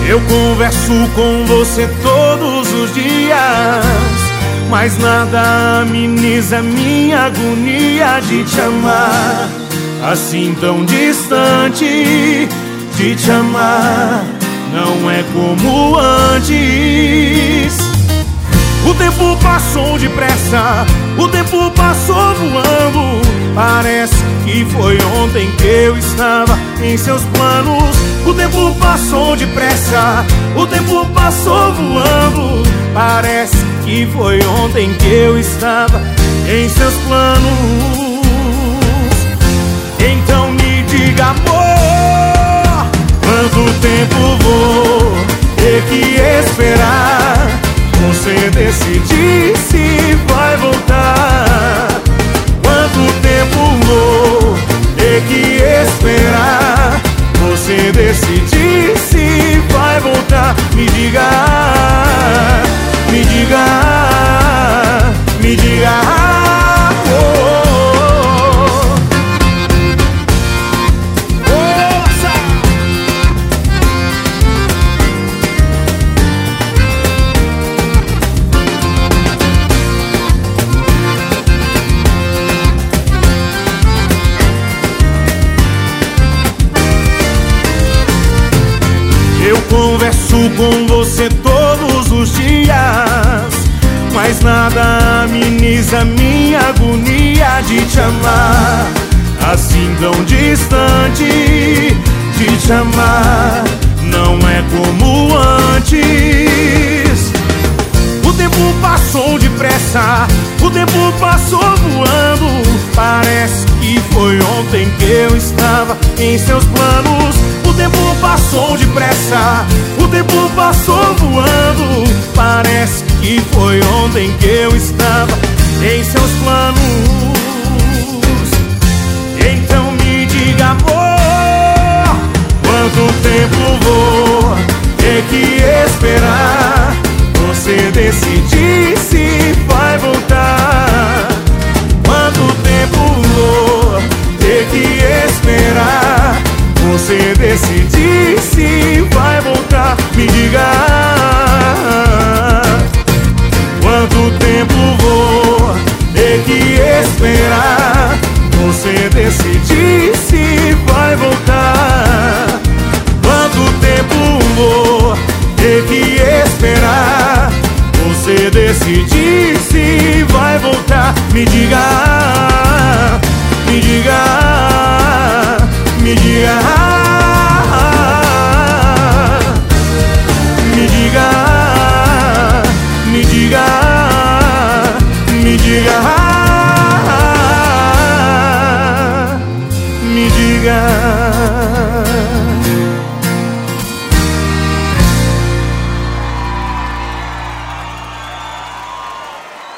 Eu converso com você todos os dias, mas nada ameniza minha agonia de te amar. Assim tão distante, de te amar não é como antes. O tempo passou depressa, o tempo passou voando. Parece que foi ontem que eu estava em seus planos. O tempo passou depressa, o tempo passou voando. Parece que foi ontem que eu estava em seus planos. Então me diga, amor, quanto tempo vou ter que esperar você decidir se vai voltar? Quanto tempo vou ter que esperar você decidir se vai voltar? Me diga, me diga, me diga, oh. Eu converso com você todos os dias, mas nada ameniza minha agonia de te amar. Assim tão distante, de te amar não é como antes. O tempo passou depressa, o tempo passou voando. Parece que foi ontem que eu estava em seus planos. O tempo passou depressa, o tempo passou voando. Parece que foi ontem que eu estava em seus planos. Então me diga, amor, quanto tempo vou ter que esperar você decidir se vai voltar? Quanto tempo vou ter que esperar você decidir